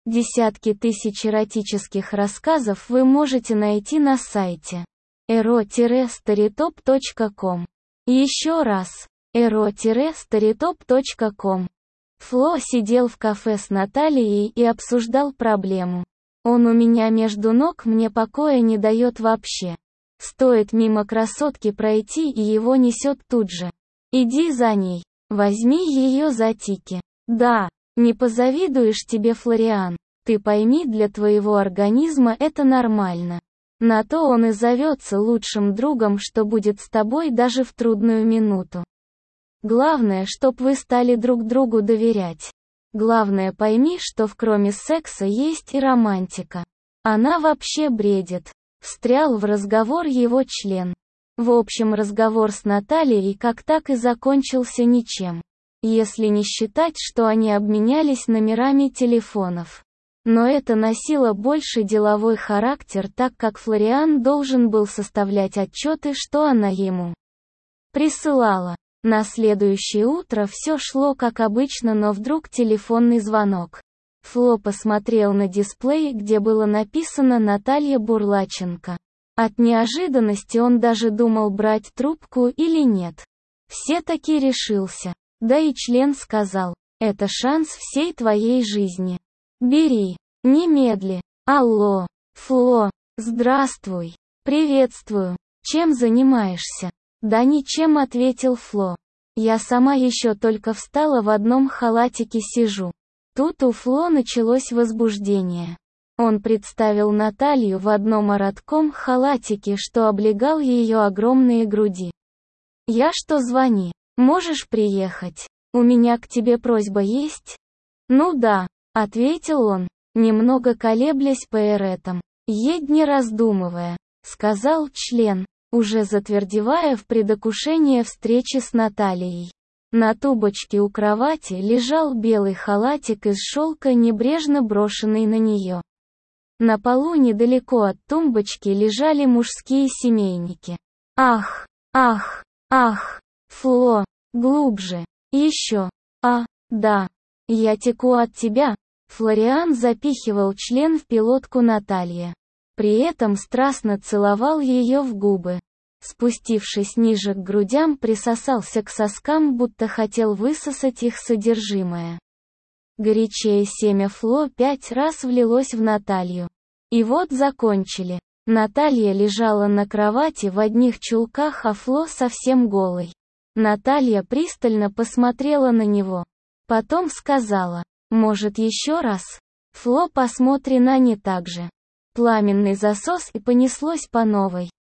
Десятки тысяч эротических рассказов вы можете найти на сайте ero-storytop.com. Еще раз, ero-storytop.com. Фло сидел в кафе с Натальей и обсуждал проблему. Он у меня между ног, мне покоя не дает вообще. Стоит мимо красотки пройти, и его несет тут же. Иди за ней, возьми ее за тики. Да, не позавидуешь тебе, Флориан. Ты пойми, для твоего организма это нормально. На то он и зовется лучшим другом, что будет с тобой даже в трудную минуту. Главное, чтоб вы стали друг другу доверять. Главное, пойми, что кроме секса есть и романтика. Она вообще бредит. Встрял в разговор его член. В общем, разговор с Натальей как так и закончился ничем. Если не считать, что они обменялись номерами телефонов. Но это носило больше деловой характер, так как Флориан должен был составлять отчеты, что она ему присылала. На следующее утро все шло как обычно, но вдруг телефонный звонок. Фло посмотрел на дисплей, где было написано «Наталья Бурлаченко». От неожиданности он даже думал, брать трубку или нет. Все-таки решился. Да и член сказал: «Это шанс всей твоей жизни. Бери, немедли». Алло, Фло, здравствуй. Приветствую. Чем занимаешься? Да ничем, ответил Фло. Я сама еще только встала, в одном халатике сижу. Тут у Фло началось возбуждение. Он представил Наталью в одном оротком халатике, что облегал ее огромные груди. «Я что, звони, можешь приехать? У меня к тебе просьба есть?» «Ну да», — ответил он, немного колеблясь по эретам. «Едь, не раздумывая», — сказал член, уже затвердевая в предвкушении встречи с Натальей. На тумбочке у кровати лежал белый халатик из шелка, небрежно брошенный на нее. На полу недалеко от тумбочки лежали мужские семейники. «Ах, ах, ах, Фло, глубже, еще, да, я теку от тебя». Флориан запихивал член в пилотку Натальи. При этом страстно целовал ее в губы. Спустившись ниже к грудям, присосался к соскам, будто хотел высосать их содержимое. Горячее семя Фло 5 раз влилось в Наталью. И вот закончили. Наталья лежала на кровати в одних чулках, а Фло совсем голой. Наталья пристально посмотрела на него. Потом сказала: «Может, еще раз?» Фло посмотрена не так же. Пламенный засос, и понеслось по новой.